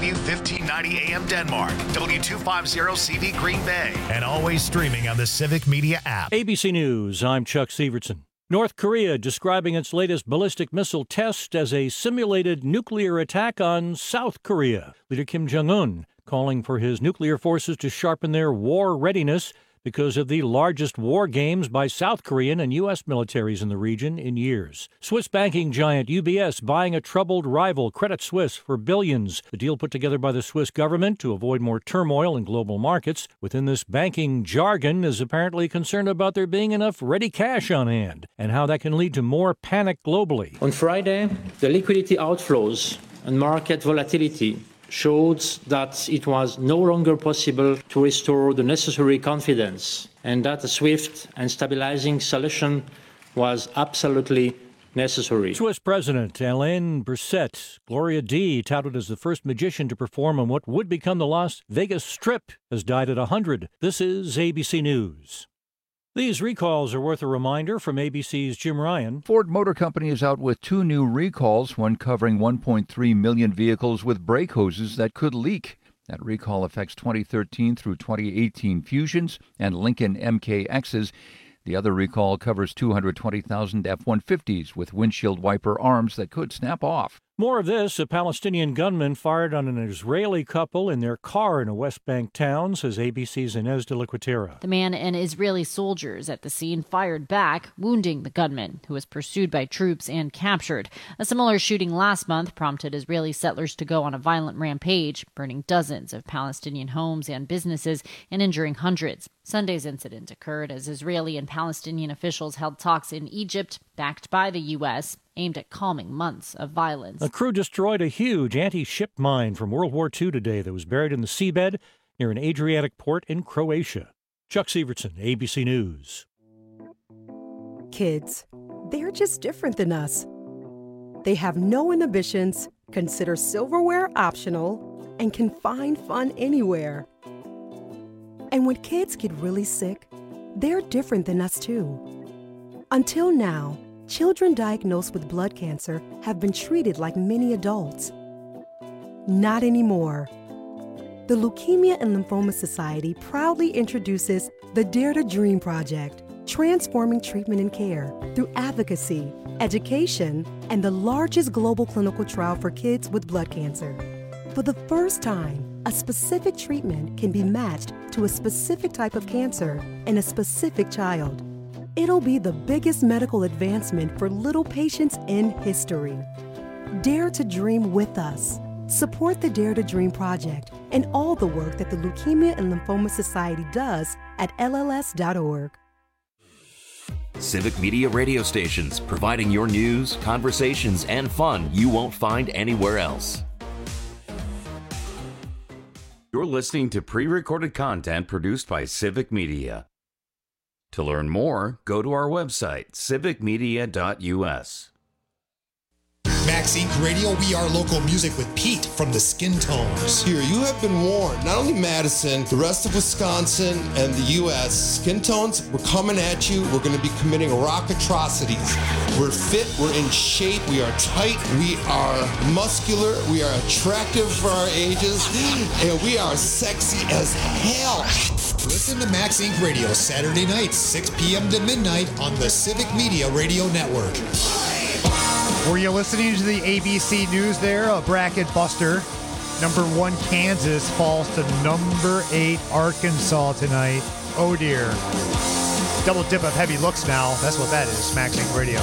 W1590 AM Denmark, W250CV Green Bay, and always streaming on the Civic Media app. ABC News, I'm Chuck Severson. North Korea describing its latest ballistic missile test as a simulated nuclear attack on South Korea. Leader Kim Jong-un calling for his nuclear forces to sharpen their war readiness because of the largest war games by South Korean and U.S. militaries in the region in years. Swiss banking giant UBS buying a troubled rival, Credit Suisse, for billions. The deal put together by the Swiss government to avoid more turmoil in global markets. Within this banking jargon is apparently concerned about there being enough ready cash on hand and how that can lead to more panic globally. On Friday, the liquidity outflows and market volatility showed that it was no longer possible to restore the necessary confidence and that a swift and stabilizing solution was absolutely necessary. Swiss President Alain Berset, Gloria D., touted as the first magician to perform on what would become the Las Vegas Strip, has died at 100. This is ABC News. These recalls are worth a reminder from ABC's Jim Ryan. Ford Motor Company is out with 2 new recalls, one covering 1.3 million vehicles with brake hoses that could leak. That recall affects 2013 through 2018 Fusions and Lincoln MKXs. The other recall covers 220,000 F-150s with windshield wiper arms that could snap off. More of this. A Palestinian gunman fired on an Israeli couple in their car in a West Bank town, says ABC's Inez de la Cuetera. The man and Israeli soldiers at the scene fired back, wounding the gunman, who was pursued by troops and captured. A similar shooting last month prompted Israeli settlers to go on a violent rampage, burning dozens of Palestinian homes and businesses and injuring hundreds. Sunday's incident occurred as Israeli and Palestinian officials held talks in Egypt, backed by the U.S., aimed at calming months of violence. A crew destroyed a huge anti-ship mine from World War II today that was buried in the seabed near an Adriatic port in Croatia. Chuck Severson, ABC News. Kids, they're just different than us. They have no inhibitions, consider silverware optional, and can find fun anywhere. And when kids get really sick, they're different than us too. Until now, children diagnosed with blood cancer have been treated like many adults. Not anymore. The Leukemia and Lymphoma Society proudly introduces the Dare to Dream Project, transforming treatment and care through advocacy, education, and the largest global clinical trial for kids with blood cancer. For the first time, a specific treatment can be matched to a specific type of cancer in a specific child. It'll be the biggest medical advancement for little patients in history. Dare to dream with us. Support the Dare to Dream Project and all the work that the Leukemia and Lymphoma Society does at LLS.org. Civic Media radio stations, providing your news, conversations, and fun you won't find anywhere else. You're listening to pre-recorded content produced by Civic Media. To learn more, go to our website, civicmedia.us. Max Inc. Radio, we are local music with Pete from the Skin Tones. Here, you have been warned. Not only Madison, the rest of Wisconsin and the U.S. Skin Tones, we're coming at you. We're going to be committing rock atrocities. We're fit. We're in shape. We are tight. We are muscular. We are attractive for our ages. And we are sexy as hell. Listen to Max Inc. Radio Saturday nights, 6 p.m. to midnight on the Civic Media Radio Network. Were you listening to the ABC News there? A bracket buster. Number 1 Kansas falls to number 8 Arkansas tonight. Oh dear. Double dip of heavy looks now. That's what that is. Max Inc. Radio.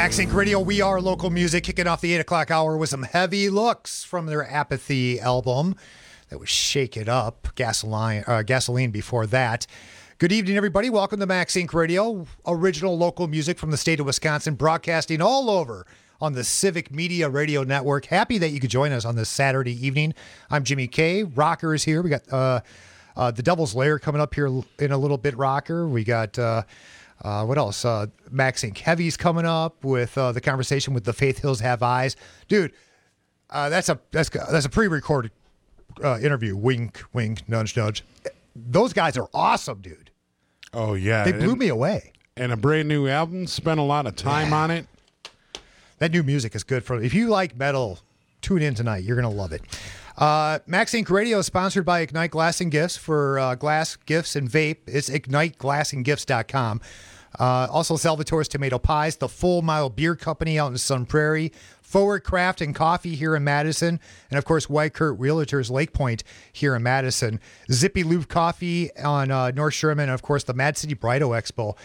Max Inc. Radio, we are local music, kicking off the 8 o'clock hour with some heavy looks from their Apathy album. That was Shake It Up, Gasoline before that. Good evening, everybody. Welcome to Max Inc. Radio, original local music from the state of Wisconsin, broadcasting all over on the Civic Media Radio Network. Happy that you could join us on this Saturday evening. I'm Jimmy K. Rocker is here. We got the Devil's Lair coming up here in a little bit, Rocker. We got... what else? Max Inc. Heavy's coming up with the conversation with the Faith Hills Have Eyes. Dude, that's a pre-recorded interview. Wink, wink, nudge, nudge. Those guys are awesome, dude. Oh, yeah. They blew me away. And a brand new album. Spent a lot of time on it. That new music is good. If you like metal, tune in tonight. You're going to love it. Max Inc. Radio is sponsored by Ignite Glass and Gifts for glass, gifts, and vape. It's IgniteGlassandGifts.com. Also, Salvatore's Tomato Pies, the Full Mile Beer Company out in Sun Prairie, Forward Craft and Coffee here in Madison, and, of course, White Kurt Realtors Lake Point here in Madison. Zippy Lube Coffee on North Sherman, and, of course, the Mad City Bridal Expo.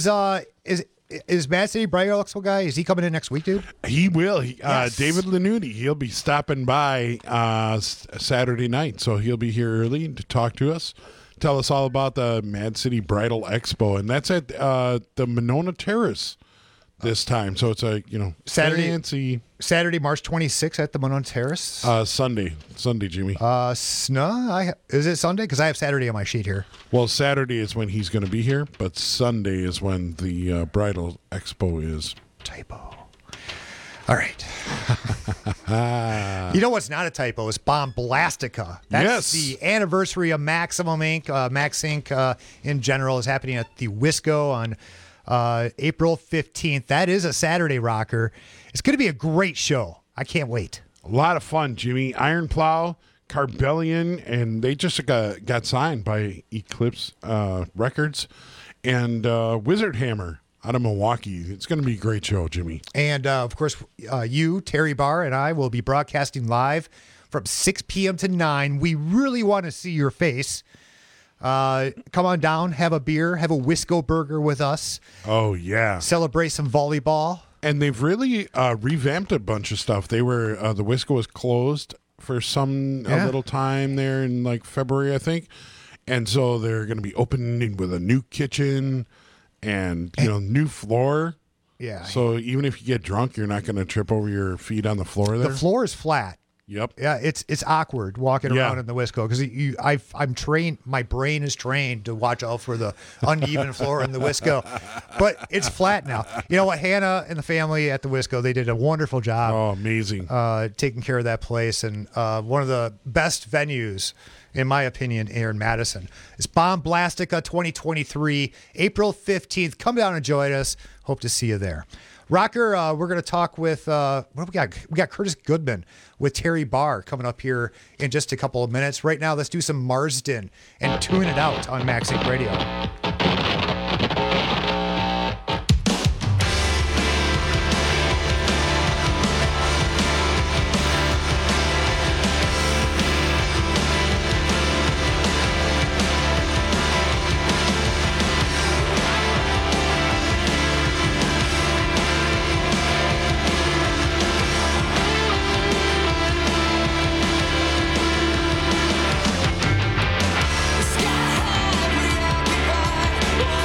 Is Mad City Bridal Expo guy, is he coming in next week, dude? He will. Yes. David Lanuti, he'll be stopping by Saturday night, so he'll be here early to talk to us, tell us all about the Mad City Bridal Expo, and that's at the Monona Terrace this time. So it's a fancy Saturday, March 26th at the Monona Terrace. Sunday, Jimmy. Is it Sunday? Because I have Saturday on my sheet here. Well, Saturday is when he's going to be here, but Sunday is when the Bridal Expo is. Typo. All right. You know what's not a typo? It's Bomblastica. That's the anniversary of Maximum Inc. Max Inc. In general is happening at the Wisco on April 15th. That is a Saturday, Rocker. It's going to be a great show. I can't wait. A lot of fun, Jimmy. Iron Plow, Carbellion, and they just got signed by Eclipse Records, and Wizard Hammer out of Milwaukee. It's going to be a great show, Jimmy. And, of course, you, Terry Barr, and I will be broadcasting live from 6 p.m. to 9. We really want to see your face. Come on down, have a beer, have a Wisco burger with us. Oh, yeah. Celebrate some volleyball. And they've really revamped a bunch of stuff. They were the Wisco was closed for a little time there in like February, I think. And so they're going to be opening with a new kitchen and new floor. Yeah. So even if you get drunk, you're not going to trip over your feet on the floor there. The floor is flat. Yep. Yeah, it's awkward walking around in the Wisco because I'm trained. My brain is trained to watch out for the uneven floor in the Wisco, but it's flat now. You know what? Hannah and the family at the Wisco, they did a wonderful job. Oh, amazing! Taking care of that place, and one of the best venues, in my opinion, here in Madison. It's Bomblastica 2023, April 15th. Come down and join us. Hope to see you there. Rocker, we're going to talk with, what do we got? We got Curtis Goodman with Terry Barr coming up here in just a couple of minutes. Right now, let's do some Marsden and tune it out on Max Inc. Radio. Sky high, we are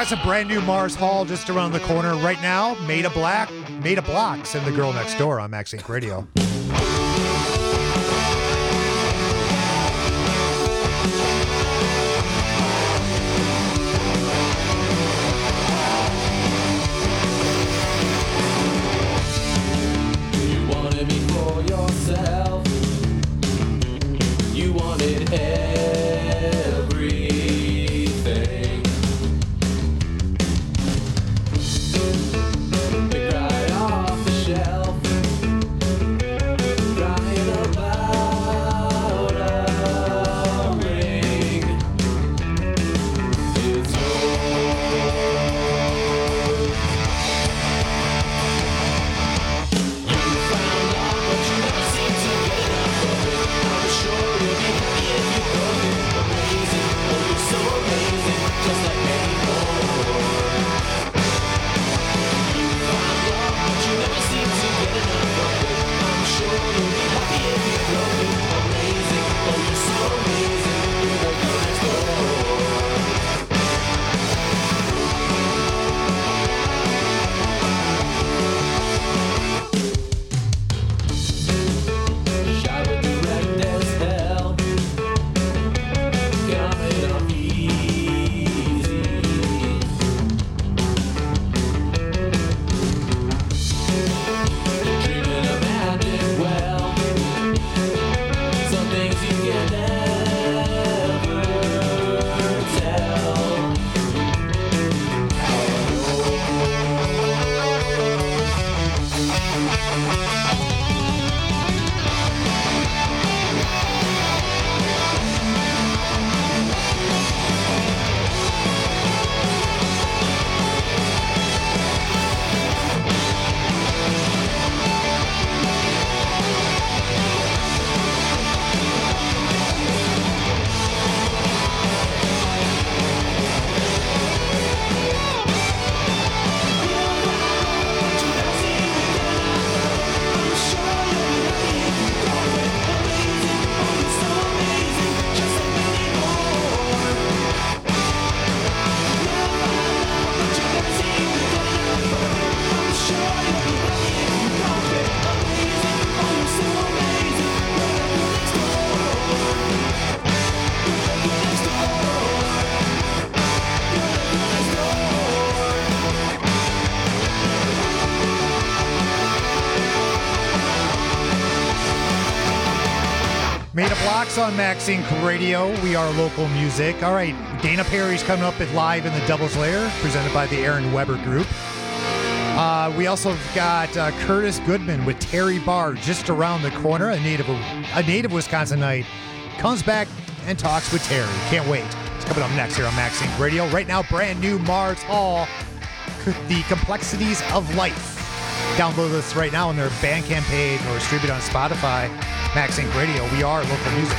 got some brand new Mars Hall just around the corner right now. Made of Blocks, and The Girl Next Door on Max Inc. Radio. You wanted me for yourself. You wanted everything. Pick right off the shelf. Crying about a ring. It's Made of Blocks on Max Inc. Radio. We are local music. All right, Dana Perry's coming up at Live in the Devil's Lair, presented by the Aaron Weber Group. We also got Curtis Goodman with Terry Barr just around the corner. A native Wisconsinite comes back and talks with Terry. Can't wait. It's coming up next here on Max Inc. Radio. Right now, brand new Mars Hall, The Complexities of Life. Download this right now on their Bandcamp page or stream it on Spotify. Max Inc. Radio. We are local music.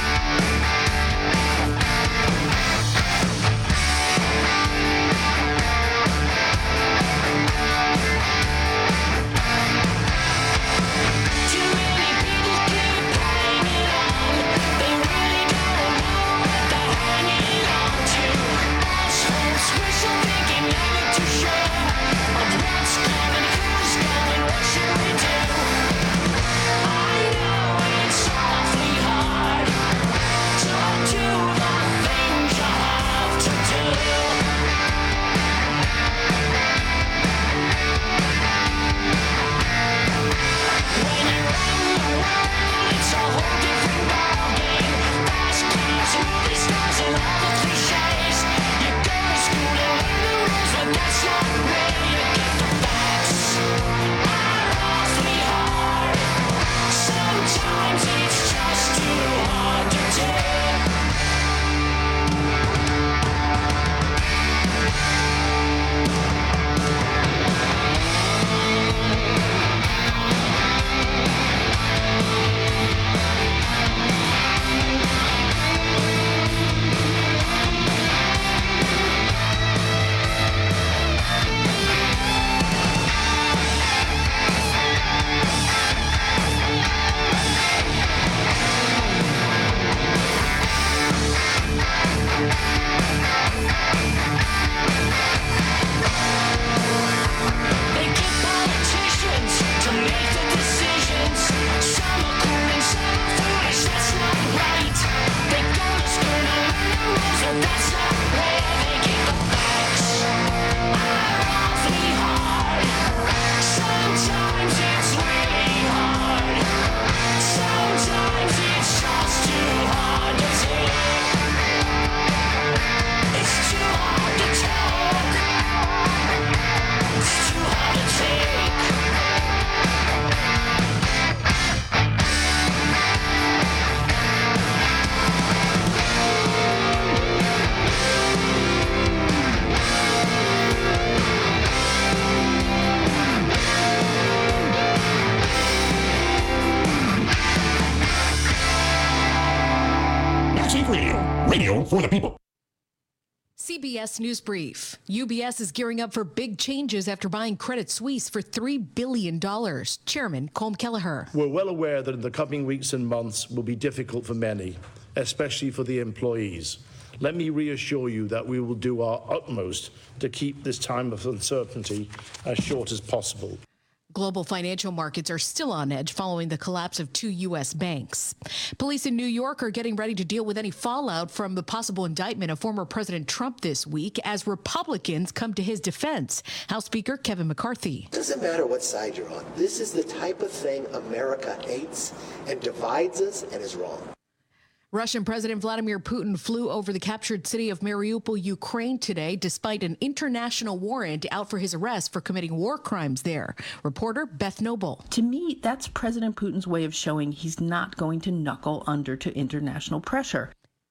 Max Inc. Radio. Radio for the people. CBS News Brief. UBS is gearing up for big changes after buying Credit Suisse for $3 billion. Chairman Colm Kelleher. We're well aware that in the coming weeks and months will be difficult for many, especially for the employees. Let me reassure you that we will do our utmost to keep this time of uncertainty as short as possible. Global financial markets are still on edge following the collapse of 2 U.S. banks. Police in New York are getting ready to deal with any fallout from the possible indictment of former President Trump this week as Republicans come to his defense. House Speaker Kevin McCarthy. It doesn't matter what side you're on. This is the type of thing America hates and divides us and is wrong. Russian President Vladimir Putin flew over the captured city of Mariupol, Ukraine today, despite an international warrant out for his arrest for committing war crimes there. Reporter Beth Noble. To me, that's President Putin's way of showing he's not going to knuckle under to international pressure.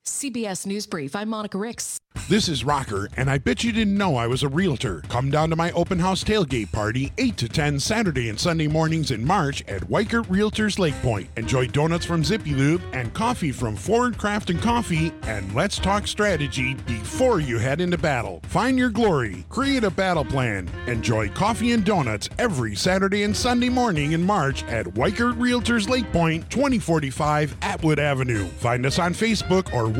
CBS News Brief. I'm Monica Ricks. This is Rocker, and I bet you didn't know I was a realtor. Come down to my open house tailgate party, 8 to 10 Saturday and Sunday mornings in March at Weichert Realtors Lake Point. Enjoy donuts from Zippy Lube and coffee from Forward Craft and Coffee, and let's talk strategy before you head into battle. Find your glory, create a battle plan. Enjoy coffee and donuts every Saturday and Sunday morning in March at Weichert Realtors Lake Point, 2045 Atwood Avenue. Find us on Facebook or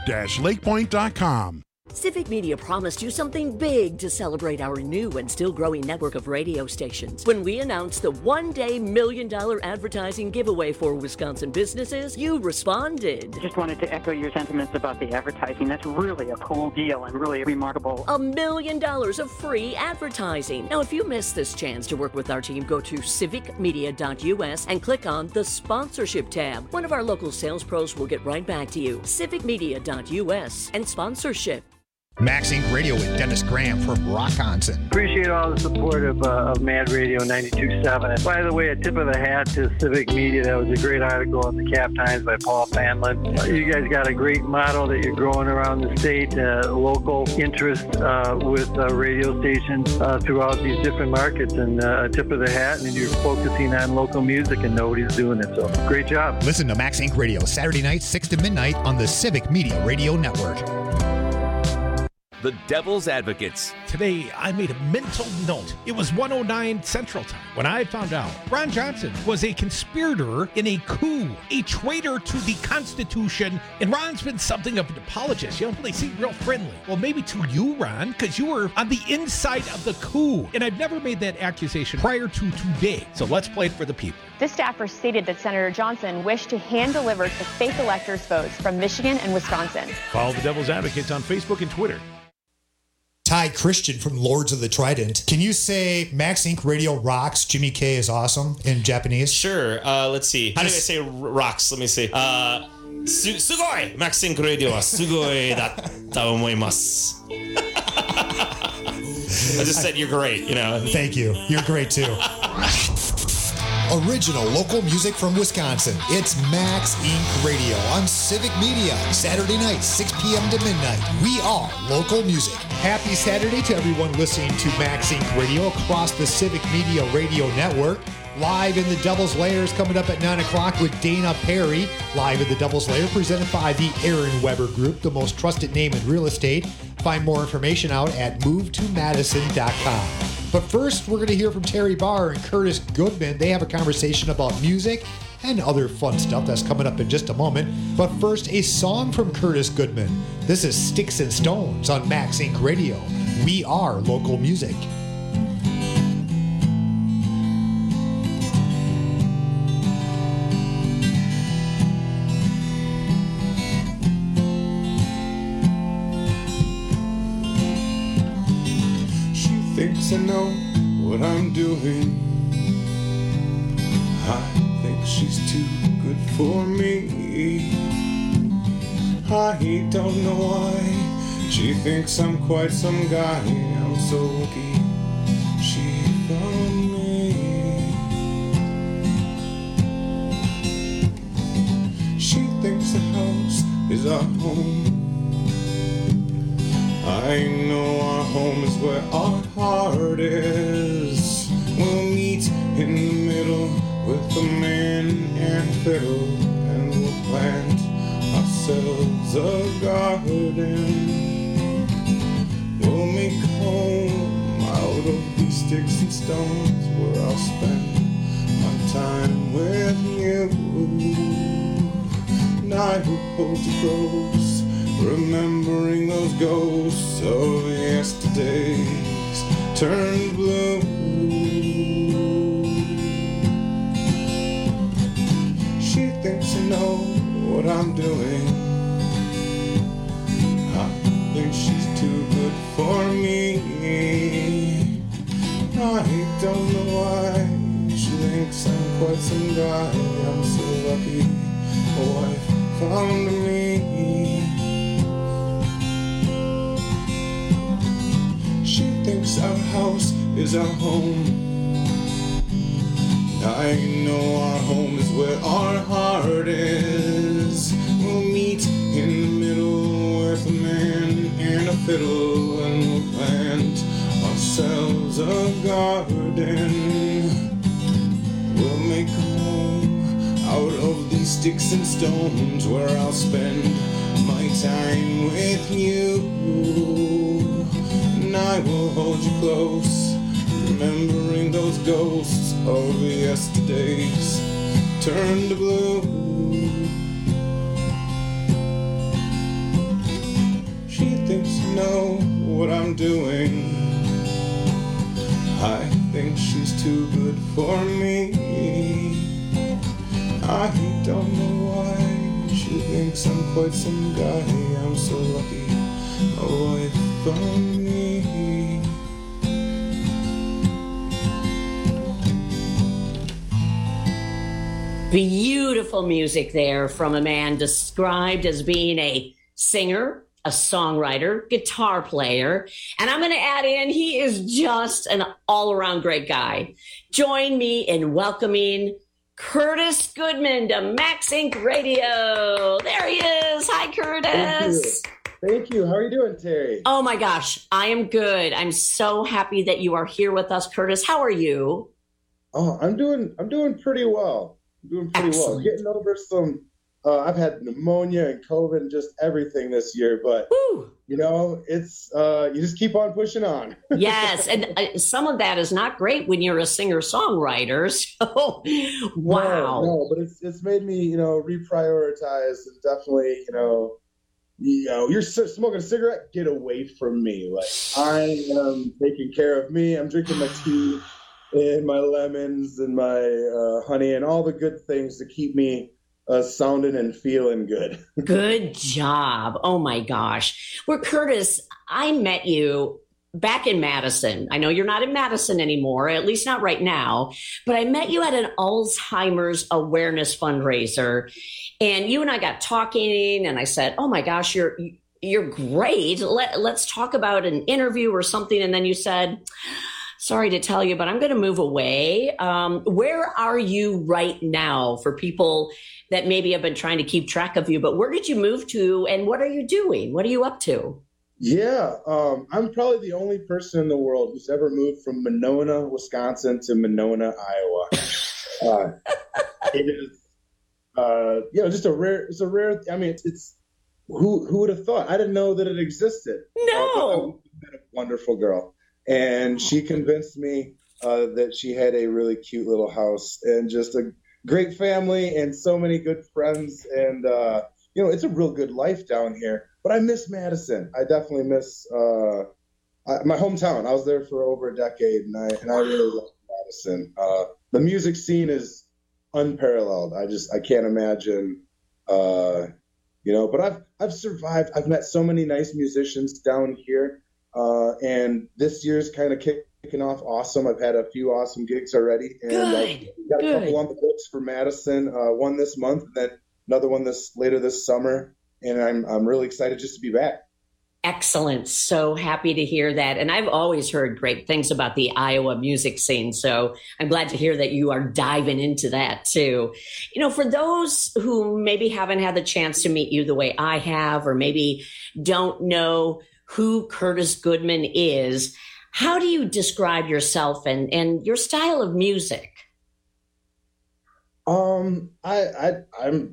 weichert-lakepoint.com. Civic Media promised you something big to celebrate our new and still growing network of radio stations. When we announced the one-day $1 million advertising giveaway for Wisconsin businesses, you responded. Just wanted to echo your sentiments about the advertising. That's really a cool deal and really remarkable. $1 million of free advertising. Now, if you missed this chance to work with our team, go to civicmedia.us and click on the sponsorship tab. One of our local sales pros will get right back to you. civicmedia.us and sponsorship. Max Inc. Radio with Dennis Graham from Rockonson. Appreciate all the support of Mad Radio 92.7. And by the way, a tip of the hat to Civic Media. That was a great article in the Cap Times by Paul Fanlin. You guys got a great model that you're growing around the state, local interest with radio stations throughout these different markets. And a tip of the hat, and you're focusing on local music and nobody's doing it. So great job. Listen to Max Inc. Radio Saturday night, 6 to midnight on the Civic Media Radio Network. The Devil's Advocates. Today, I made a mental note. It was 1:09 Central Time when I found out Ron Johnson was a conspirator in a coup, a traitor to the Constitution, and Ron's been something of an apologist. You know, they seem real friendly. Well, maybe to you, Ron, because you were on the inside of the coup, and I've never made that accusation prior to today. So let's play it for the people. This staffer stated that Senator Johnson wished to hand-deliver the fake electors' votes from Michigan and Wisconsin. Follow the Devil's Advocates on Facebook and Twitter. Ty Christian from Lords of the Trident. Can you say Max Inc. Radio rocks, Jimmy K is awesome in Japanese? Sure. Let's see. How do I say rocks? Let me see. Sugoi! Max Inc. Radio wa sugoi datta omoimasu. I just said you're great, you know. Thank you. You're great too. Original local music from Wisconsin. It's Max Inc. Radio on Civic Media. Saturday night, 6 p.m. to midnight. We are local music. Happy Saturday to everyone listening to Max Inc. Radio across the Civic Media Radio Network. Live in the Devil's Lair is coming up at 9 o'clock with Dana Perry. Live in the Devil's Lair presented by the Aaron Weber Group, the most trusted name in real estate. Find more information out at movetomadison.com. But first, we're going to hear from Terry Barr and Curtis Goodman. They have a conversation about music and other fun stuff that's coming up in just a moment. But first, a song from Curtis Goodman. This is Sticks and Stones on Max Inc. Radio. We are local music. Thinks I know what I'm doing. I think she's too good for me. I don't know why she thinks I'm quite some guy. I'm so lucky she found me. She thinks the house is our home. I know our home is where our heart is. We'll meet in the middle with the man and fiddle, and we'll plant our ourselves a garden. We'll make home out of these sticks and stones where I'll spend my time with you. And I will hold you close, remembering those ghosts of yesterdays turned blue. She thinks I know what I'm doing. I think she's too good for me. I don't know why she thinks I'm quite some guy. I'm so lucky a wife found me. She thinks our house is our home. I know our home is where our heart is. We'll meet in the middle with a man and a fiddle, and we'll plant ourselves a garden. We'll make a home out of these sticks and stones where I'll spend my time with you. And I will hold you close, remembering those ghosts of yesterdays turned blue. She thinks I know what I'm doing. I think she's too good for me. I don't know why she thinks I'm quite some guy. I'm so lucky a wife found me. Beautiful music there from a man described as being a singer, a songwriter, guitar player. And I'm going to add in, he is just an all-around great guy. Join me in welcoming Curtis Goodman to Max Inc. Radio. There he is. Hi, Curtis. Thank you. How are you doing, Terry? Oh my gosh, I am good. I'm so happy that you are here with us, Curtis. How are you? Oh, I'm doing pretty well. Excellent. Getting over some, I've had pneumonia and COVID and just everything this year, but you know, it's, you just keep on pushing on. Yes. And some of that is not great when you're a singer-songwriter. So, wow. No, but it's made me, you know, reprioritize and definitely, you know, you're smoking a cigarette, get away from me. Like, I am taking care of me. I'm drinking my tea and my lemons and my honey and all the good things to keep me sounding and feeling good. Good job. Oh my gosh. Well, Curtis, I met you back in Madison. I know you're not in Madison anymore, at least not right now, but I met you at an Alzheimer's awareness fundraiser, and you and I got talking, and I said, oh my gosh, you're great. Let's talk about an interview or something. And then you said, sorry to tell you, but I'm going to move away. Where are you right now for people that maybe have been trying to keep track of you? But where did you move to and what are you doing? What are you up to? Yeah, I'm probably the only person in the world who's ever moved from Monona, Wisconsin to Monona, Iowa. It is, you know, just it's a rare, I mean, it's who would have thought? I didn't know that it existed. No. I've been a wonderful girl. And she convinced me that she had a really cute little house and just a great family and so many good friends. And, you know, it's a real good life down here. But I miss Madison. I definitely miss my hometown. I was there for over a decade, and I really love Madison. The music scene is unparalleled. I can't imagine, you know, but I've survived. I've met so many nice musicians down here. And this year's kind of kicking off awesome. I've had a few awesome gigs already, and I've got a couple on the books for Madison. One this month, and then another one later this summer. And I'm really excited just to be back. Excellent. So happy to hear that. And I've always heard great things about the Iowa music scene. So I'm glad to hear that you are diving into that too. You know, for those who maybe haven't had the chance to meet you the way I have, or maybe don't know who Curtis Goodman is, how do you describe yourself and your style of music? I'm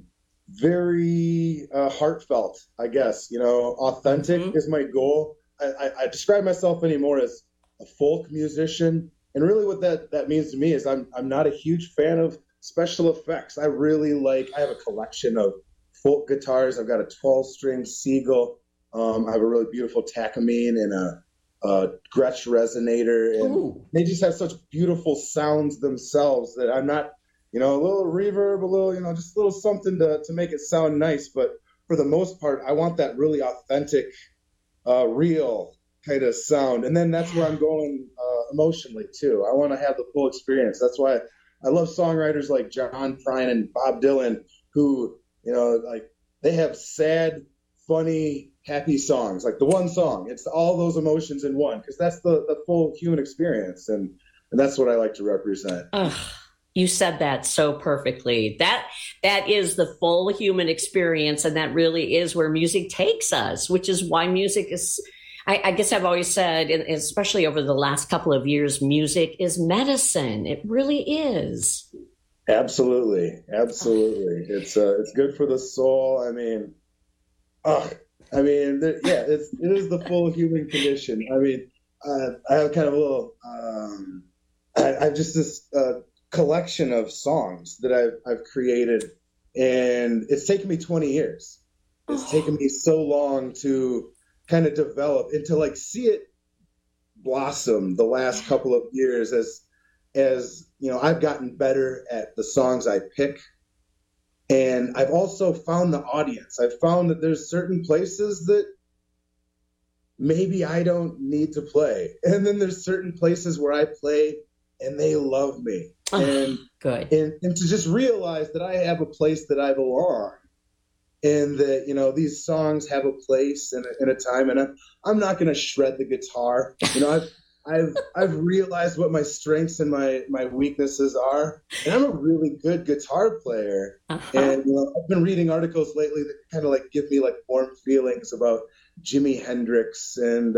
very heartfelt, I guess. You know, authentic is my goal. I describe myself anymore as a folk musician, and really what that means to me is I'm not a huge fan of special effects. I have a collection of folk guitars. I've got a 12-string Siegel. I have a really beautiful Takamine and a Gretsch resonator, and they just have such beautiful sounds themselves that I'm not, you know, a little reverb, a little, you know, just a little something to make it sound nice. But for the most part, I want that really authentic, real kind of sound. And then that's where I'm going emotionally too. I want to have the full experience. That's why I love songwriters like John Prine and Bob Dylan, who, you know, like they have sad, funny, happy songs, like the one song. It's all those emotions in one, because that's the full human experience. And that's what I like to represent. You said that so perfectly. That is the full human experience, and that really is where music takes us, which is why music is, I guess I've always said, especially over the last couple of years, music is medicine. It really is. Absolutely. It's good for the soul. I mean, it is the full human condition. I mean, I have kind of a little, I've just this collection of songs that I've created, and it's taken me 20 years. It's taken me so long to kind of develop and to like see it blossom the last couple of years as you know, I've gotten better at the songs I pick. And I've also found the audience. I've found that there's certain places that maybe I don't need to play. And then there's certain places where I play and they love me. And good. And to just realize that I have a place that I belong, and that, you know, these songs have a place and a time, and I'm not going to shred the guitar. You know, I've realized what my strengths and my weaknesses are, and I'm a really good guitar player. And you know, I've been reading articles lately that kind of like give me like warm feelings about Jimi Hendrix and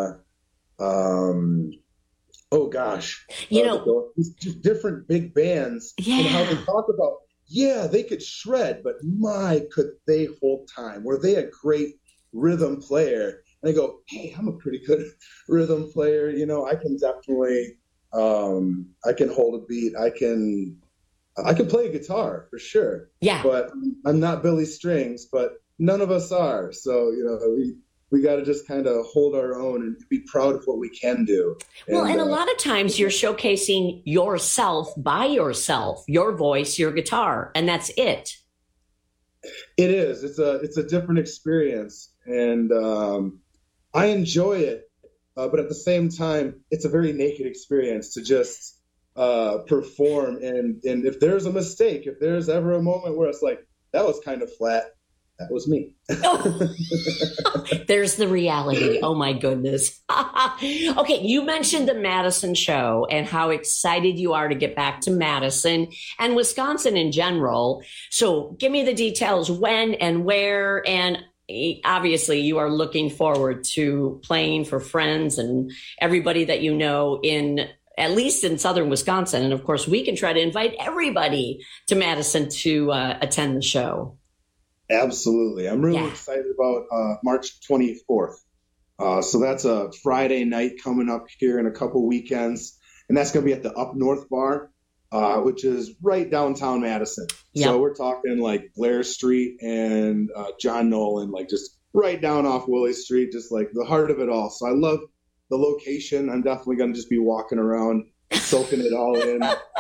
oh gosh, you know, just different big bands, and how they talk about, they could shred, but my, could they hold time? Were they a great rhythm player? And I go, hey, I'm a pretty good rhythm player. You know, I can definitely, I can hold a beat. I can play a guitar for sure. Yeah. But I'm not Billy Strings, but none of us are. So, you know, we got to just kind of hold our own and be proud of what we can do. Well, and a lot of times you're showcasing yourself by yourself, your voice, your guitar, and that's it. It is. It's a different experience, and I enjoy it. But at the same time, it's a very naked experience to just perform. And if there's a mistake, if there's ever a moment where it's like, that was kind of flat, that was me. There's the reality. Oh, my goodness. Okay, you mentioned the Madison show and how excited you are to get back to Madison and Wisconsin in general. So give me the details, when and where, and obviously you are looking forward to playing for friends and everybody that you know at least in southern Wisconsin. And of course, we can try to invite everybody to Madison to attend the show. Absolutely. I'm really excited about March 24th. So that's a Friday night coming up here in a couple weekends. And that's going to be at the Up North Bar, which is right downtown Madison. Yep. So we're talking like Blair Street and John Nolan, like just right down off Willie Street, just like the heart of it all. So I love the location. I'm definitely going to just be walking around, soaking it all in.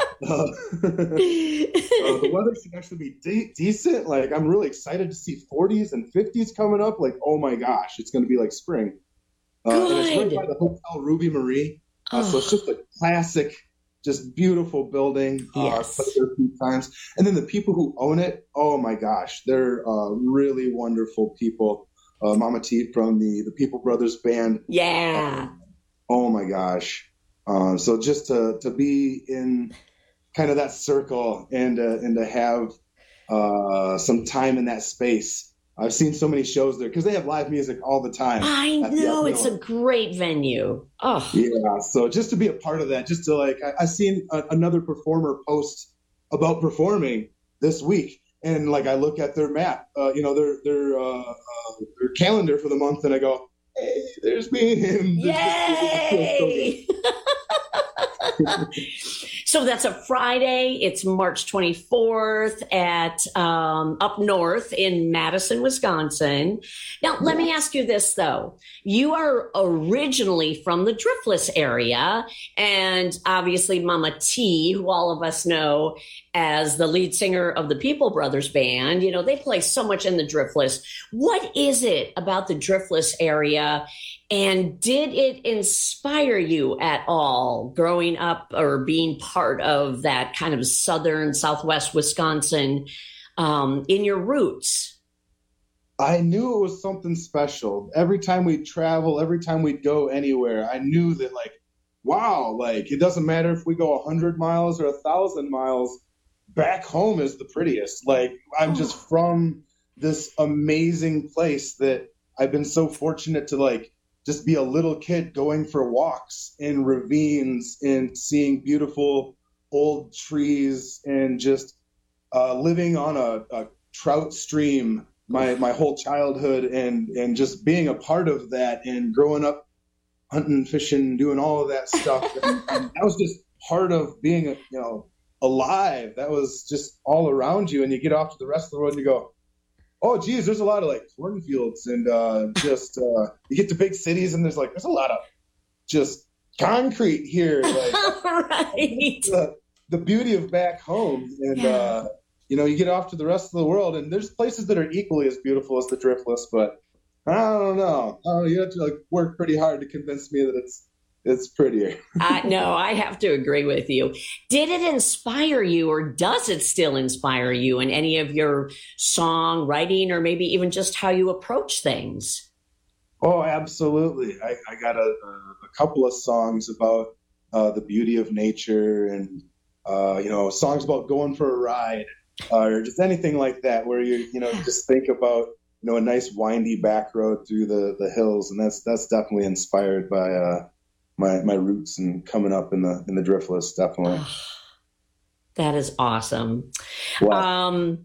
The weather should actually be decent. Like, I'm really excited to see 40s and 50s coming up. Like, oh my gosh, it's going to be like spring. And it's right by the Hotel Ruby Marie. So it's just a classic, just beautiful building. Yes. Played there a few times. And then the people who own it, oh my gosh, they're really wonderful people. Mama T from the People Brothers Band. Yeah. Oh my gosh. So just to be in kind of that circle and to have some time in that space. I've seen so many shows there because they have live music all the time. I know, it's a great venue. Oh, yeah. So just to be a part of that, just to like, I seen another performer post about performing this week, and like I look at their map, their calendar for the month, and I go, hey, there's me. And Yay! So that's a Friday. It's March 24th at up north in Madison, Wisconsin. Now, let me ask you this, though. You are originally from the Driftless area, and obviously Mama T, who all of us know as the lead singer of the People Brothers Band, they play so much in the Driftless. What is it about the Driftless area? And did it inspire you at all growing up or being part of that kind of southern, southwest Wisconsin in your roots? I knew it was something special. Every time we'd travel, every time we'd go anywhere, I knew that, like, wow, like, it doesn't matter if we go 100 miles or 1,000 miles, back home is the prettiest. Like, I'm just from this amazing place that I've been so fortunate to, like, just be a little kid going for walks in ravines and seeing beautiful old trees and just living on a trout stream my whole childhood and just being a part of that and growing up hunting, fishing, doing all of that stuff. and that was just part of being, alive. That was just all around you. And you get off to the rest of the world and you go, oh, geez, there's a lot of like cornfields and you get to big cities and there's a lot of just concrete here. Like, right. The beauty of back home. And, you get off to the rest of the world and there's places that are equally as beautiful as the Driftless, but I don't know. You have to work pretty hard to convince me that it's prettier. No, I have to agree with you. Did it inspire you or does it still inspire you in any of your songwriting or maybe even just how you approach things? Oh, absolutely. I got a couple of songs about the beauty of nature and, songs about going for a ride or just anything like that where you just think about, a nice windy back road through the hills. And that's definitely inspired by my roots and coming up in the Driftless, definitely. That is awesome. Wow.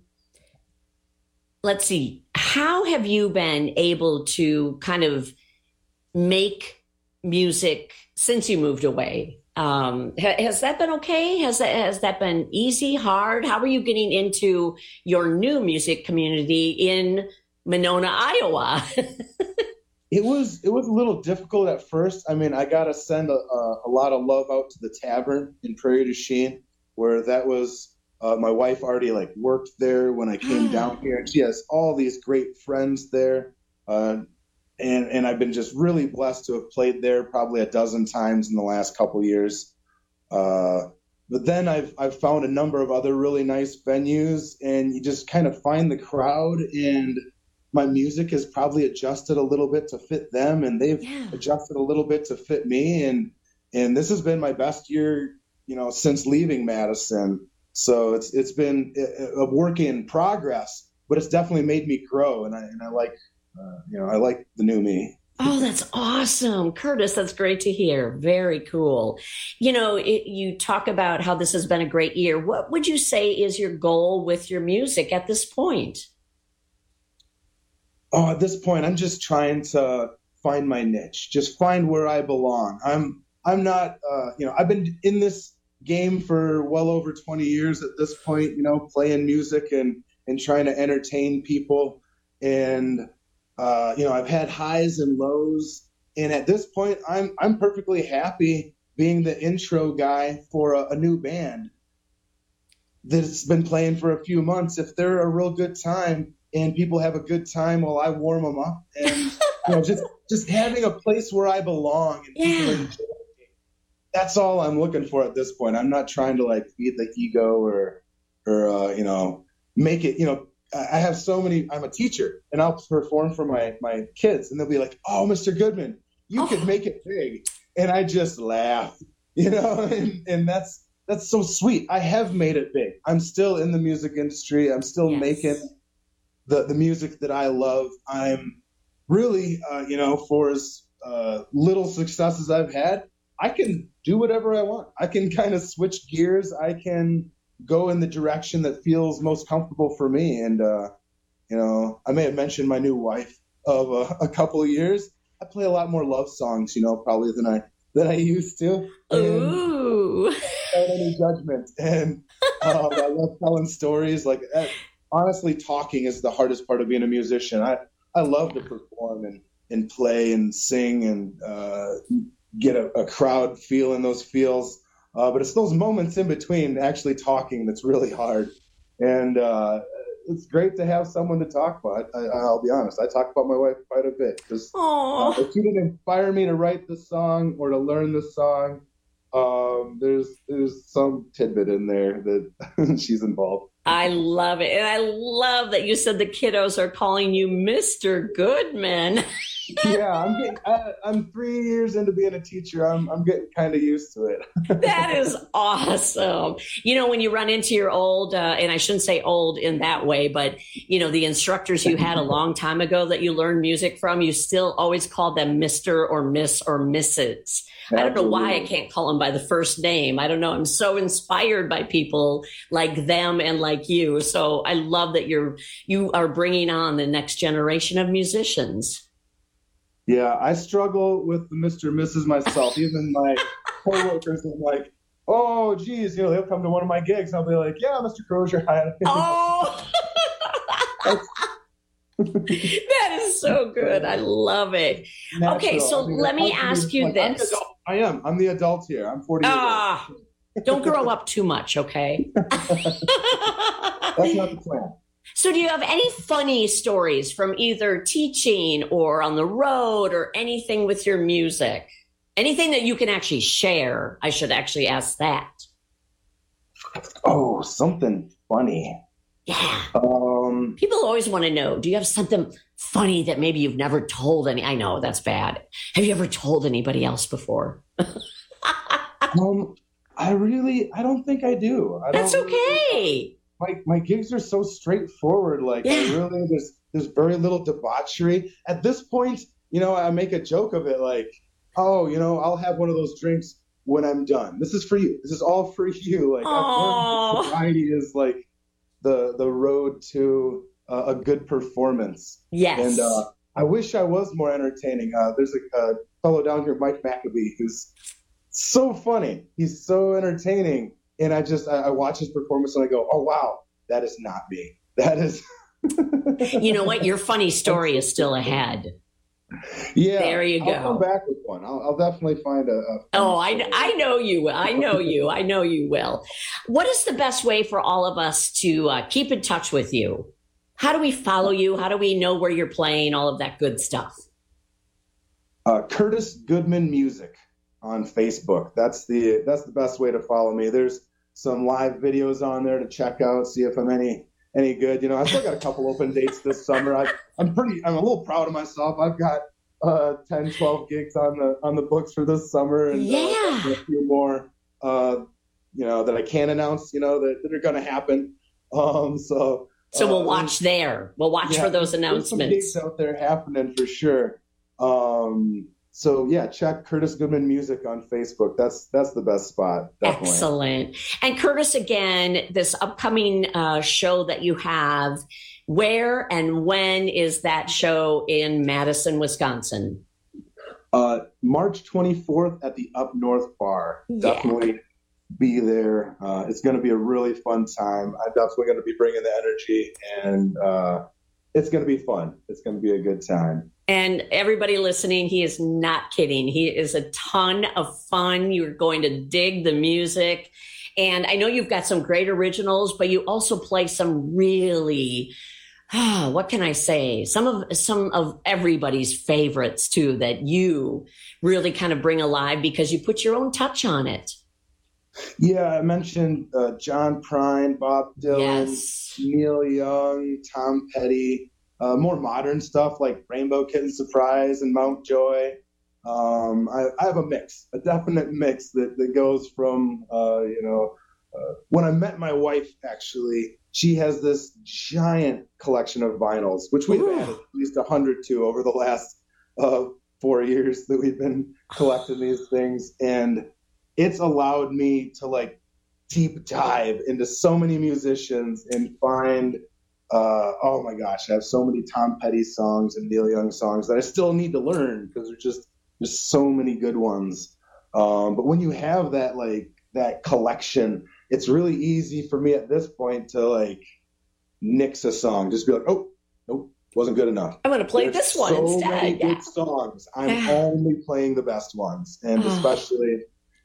Let's see. How have you been able to kind of make music since you moved away? Has that been okay? Has that been easy, hard? How are you getting into your new music community in Monona, Iowa? It was a little difficult at first. I mean, I got to send a lot of love out to the Tavern in Prairie du Chien, where that was my wife already worked there when I came down here, and she has all these great friends there. And I've been just really blessed to have played there probably a dozen times in the last couple years. But then I've found a number of other really nice venues, and you just kind of find the crowd, and my music has probably adjusted a little bit to fit them, and they've adjusted a little bit to fit me. And this has been my best year, since leaving Madison. So it's been a work in progress, but it's definitely made me grow. And I like, I like the new me. Oh, that's awesome. Curtis, that's great to hear. Very cool. You talk about how this has been a great year. What would you say is your goal with your music at this point? Oh, at this point, I'm just trying to find my niche, just find where I belong. I'm not, I've been in this game for well over 20 years at this point, playing music and trying to entertain people. And, I've had highs and lows. And at this point, I'm perfectly happy being the intro guy for a new band that's been playing for a few months. If they're a real good time, and people have a good time while I warm them up, and just having a place where I belong and people enjoy me. That's all I'm looking for at this point. I'm not trying to feed the ego or make it. I have so many. I'm a teacher, and I'll perform for my kids, and they'll be like, "Oh, Mr. Goodman, you could make it big," and I just laugh, and that's so sweet. I have made it big. I'm still in the music industry. I'm still making the music that I love. I'm really, for as little successes I've had, I can do whatever I want. I can kind of switch gears. I can, go in the direction that feels most comfortable for me. And, I may have mentioned my new wife of a couple of years. I play a lot more love songs, probably than I used to. Ooh. Without any judgment. And I love telling stories. Like, honestly, talking is the hardest part of being a musician. I love to perform and play and sing and get a crowd feeling those feels. But it's those moments in between actually talking that's really hard. And it's great to have someone to talk about. I'll be honest. I talk about my wife quite a bit because if she didn't inspire me to write the song or to learn the song, there's some tidbit in there that she's involved. I love it. And I love that you said the kiddos are calling you Mr. Goodman. Yeah, I'm 3 years into being a teacher. I'm getting kind of used to it. That is awesome. When you run into your old, and I shouldn't say old in that way, but the instructors you had a long time ago that you learned music from, you still always call them Mr. or Miss or Mrs. I don't know why I can't call them by the first name. I don't know. I'm so inspired by people like them and like you. So I love that you are bringing on the next generation of musicians. Yeah, I struggle with the Mr. and Mrs. myself. Even my coworkers are like, oh, geez, they'll come to one of my gigs. And I'll be like, yeah, Mr. Crozier. Oh, that is so good. I love it. Natural. Okay, so let me ask you this. I'm the adult here. I'm 40 years old. Don't grow up too much, okay? That's not the plan. So do you have any funny stories from either teaching or on the road or anything with your music? Anything that you can actually share? I should actually ask that. Oh, something funny. Yeah. People always want to know, do you have something funny that maybe you've never told I know that's bad. Have you ever told anybody else before? I don't think I do. That's okay. My gigs are so straightforward. Like, there's very little debauchery. At this point, I make a joke of it like, I'll have one of those drinks when I'm done. This is for you. This is all for you. Like, I've learned sobriety is like the road to a good performance. Yes. And I wish I was more entertaining. There's a fellow down here, Mike McAbee, who's so funny. He's so entertaining. And I watch his performance and I go, oh, wow, that is not me. That is. You know what? Your funny story is still ahead. Yeah. There you go. I'll come back with one. I'll definitely find a I know you will. I know you will. What is the best way for all of us to keep in touch with you? How do we follow you? How do we know where you're playing? All of that good stuff. Curtis Goodman Music on Facebook. That's the best way to follow me. There's some live videos on there to check out, see if I'm any good. I still got a couple open dates this summer. I'm a little proud of myself. I've got 10, 12 gigs on the books for this summer, and a few more that I can't announce, that are going to happen. So we'll watch there. We'll watch for those announcements. There's some gigs out there happening for sure. So check Curtis Goodman Music on Facebook. That's the best spot. Definitely. Excellent. And Curtis, again, this upcoming show that you have, where and when is that show in Madison, Wisconsin? March 24th at the Up North Bar. Yeah. Definitely be there. It's going to be a really fun time. I'm definitely going to be bringing the energy, and it's going to be fun. It's going to be a good time. And everybody listening, he is not kidding. He is a ton of fun. You're going to dig the music. And I know you've got some great originals, but you also play some really, what can I say? Some of everybody's favorites too, that you really kind of bring alive because you put your own touch on it. Yeah, I mentioned John Prine, Bob Dylan, Neil Young, Tom Petty. More modern stuff like Rainbow Kitten Surprise and Mount Joy. I have a definite mix that goes from, when I met my wife, actually, she has this giant collection of vinyls, which we've added at least 100 to over the last 4 years that we've been collecting these things. And it's allowed me to deep dive into so many musicians and find, oh my gosh, I have so many Tom Petty songs and Neil Young songs that I still need to learn because there's so many good ones. But when you have that collection, it's really easy for me at this point to nix a song. Just be like, oh, nope, wasn't good enough. I'm going to play this one instead. So many good songs. I'm only playing the best ones. And especially,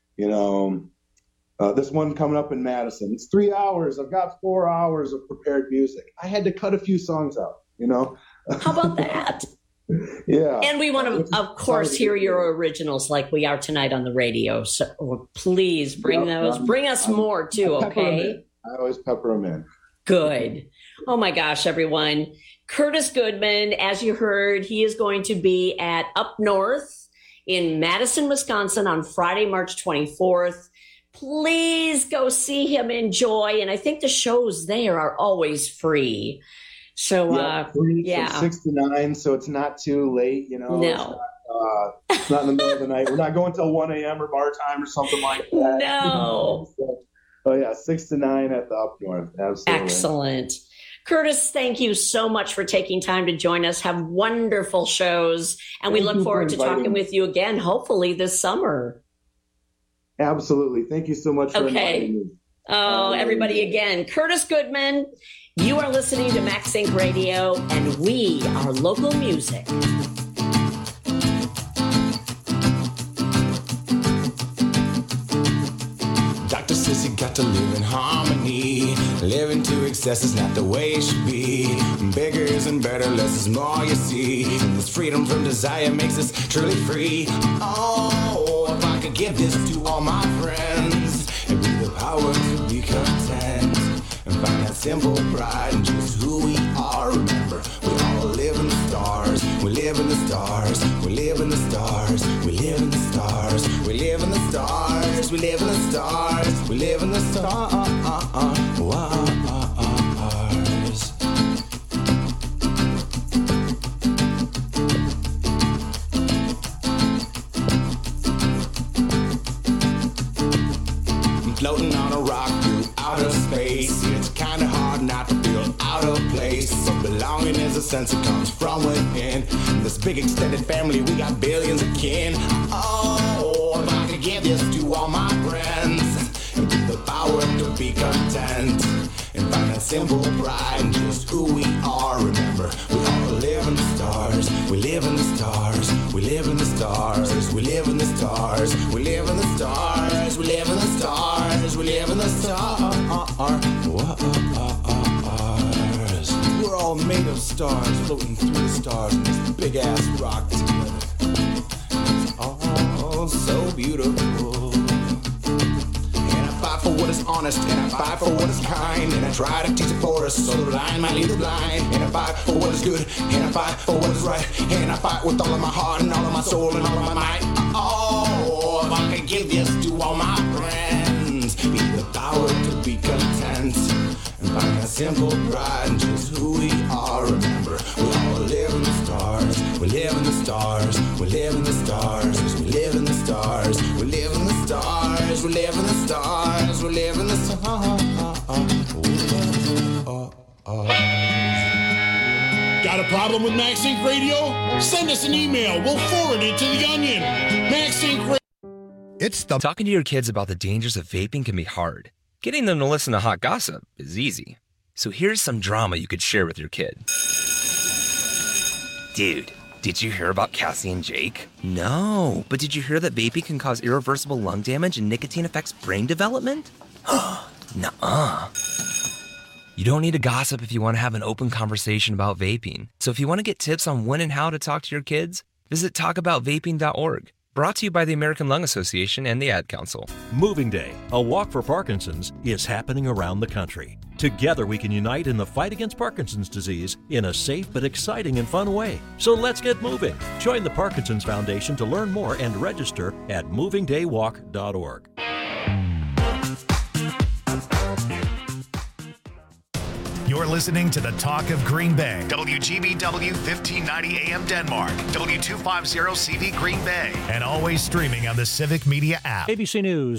this one coming up in Madison. It's 3 hours. I've got 4 hours of prepared music. I had to cut a few songs out, How about that? Yeah. And we want to, of course, hear your originals like we are tonight on the radio. So please bring those. Bring us more, too, okay? I always pepper them in. Good. Oh, my gosh, everyone. Curtis Goodman, as you heard, he is going to be at Up North in Madison, Wisconsin on Friday, March 24th. Please go see him, enjoy. And I think the shows there are always free. So, free from 6 to 9, so it's not too late, No. It's not in the middle of the night. We're not going till 1 a.m. or bar time or something like that. No. So, 6 to 9 at the Up North. Absolutely. Excellent. Curtis, thank you so much for taking time to join us. Have wonderful shows. And we look forward to talking with you again, hopefully this summer. Absolutely. Thank you so much for inviting me. Oh, everybody again. Curtis Goodman, you are listening to Max Inc. Radio, and we are local music. Doctor says you got to live in harmony. Living to excess is not the way it should be. Bigger isn't better, less is more, you see. This freedom from desire makes us truly free. Oh, if I could give this to all my friends, it'd be the power to be content and find that simple pride in just who we are. Remember, we all live in the stars. We live in the stars. We live in the stars. We live in the stars. We live in the stars. We live in the stars. We live in the stars. Floating on a rock through outer space. It's kinda hard not to feel out of place. But belonging is a sense that comes from within. This big extended family, we got billions of kin. Oh, if I could give this to all my friends, and give the power to be content, and find that simple pride in just who we are. Remember, we all live in the stars. We live in the stars. We live in the stars. We live in the stars. We live in the stars. We live in the stars. We live in the stars. We're all made of stars, floating through the stars in this big ass rock together. It's all so beautiful. And I fight for what is honest, and I fight for what is kind, and I try to teach it for us so the blind might lead the blind. And I fight for what is good, and I fight for what is right, and I fight with all of my heart and all of my soul and all of my might. Oh, if I could give this to all my friends, be the power to be content, and find a simple pride in just who we are. Remember, we all live in the stars. We live in the stars. We live in the stars. We live in the stars. We live in the stars. We live in the stars. We live in the stars. Got a problem with Max Inc. Radio? Send us an email. We'll forward it to the Onion. Max Inc. Radio. Talking to your kids about the dangers of vaping can be hard. Getting them to listen to hot gossip is easy. So here's some drama you could share with your kid. Dude, did you hear about Cassie and Jake? No, but did you hear that vaping can cause irreversible lung damage and nicotine affects brain development? Nuh-uh. You don't need to gossip if you want to have an open conversation about vaping. So if you want to get tips on when and how to talk to your kids, visit talkaboutvaping.org. Brought to you by the American Lung Association and the Ad Council. Moving Day, a walk for Parkinson's, is happening around the country. Together we can unite in the fight against Parkinson's disease in a safe but exciting and fun way. So let's get moving. Join the Parkinson's Foundation to learn more and register at movingdaywalk.org. You're listening to the Talk of Green Bay. WGBW 1590 AM Denmark. W250CV Green Bay. And always streaming on the Civic Media app. ABC News.